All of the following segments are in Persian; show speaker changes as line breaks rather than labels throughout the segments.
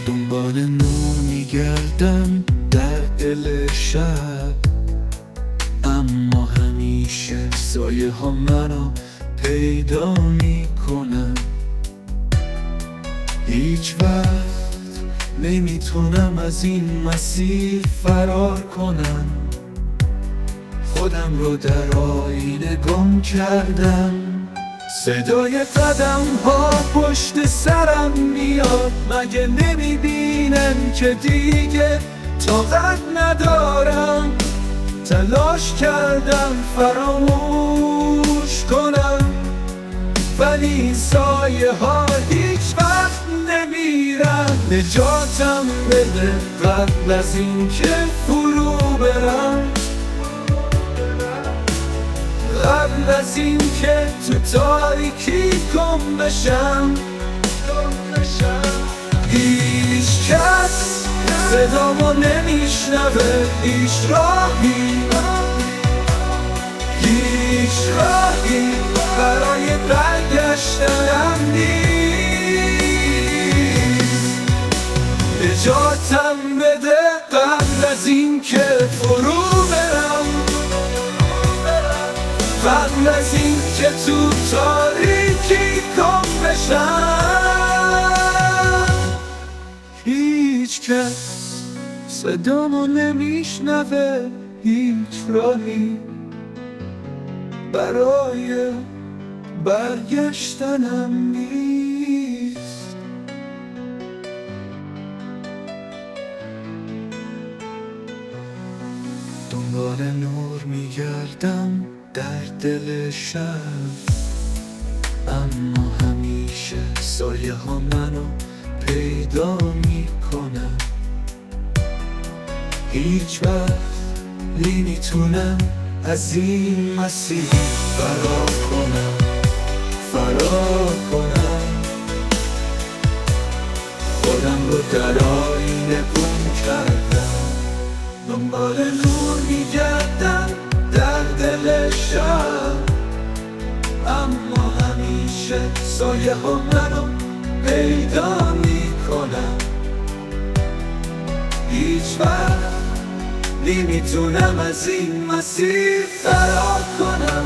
دنبال نور میگردم در دل شب، اما همیشه سایه ها منو پیدا میکنن. هیچ وقت نمیتونم از این مسیر فرار کنم. خودم رو در آینه گم کردم. صدای قدم ها پشت سرم میاد، مگه نمیبینن که دیگه طاقت ندارم. تلاش کردم فراموش کنم، ولی این سایه ها هیچ وقت نمیرن. نجاتم بده قبل از این که فرو برم، قبل از این که تو تاریکی گم بشم. هیچ کس صدامو نمیشنوه، هیچ راهی برای برگشتنم نیست. نجاتم بده قبل از این که فرو برم، قبل از این که تو تاریکی گم بشم. هیچ کس صدامو نمیشنوه، هیچ راهی برای برگشتنم نیست. دنبال نور میگردم در دل شب، اما همیشه سایه ها منو پیدا میکنن. هیچ وقت نمیتونم از این مسیر فرار کنم. خودم رو در آینه گم کردم. دنبال نور میگردم در دل شب، اما همیشه سایه ها منو پیدا میکنن. هیچ وقت نمیتونم از این مسیر فرار کنم.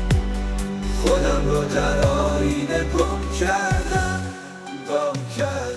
خودم رو در آینه گم کردم.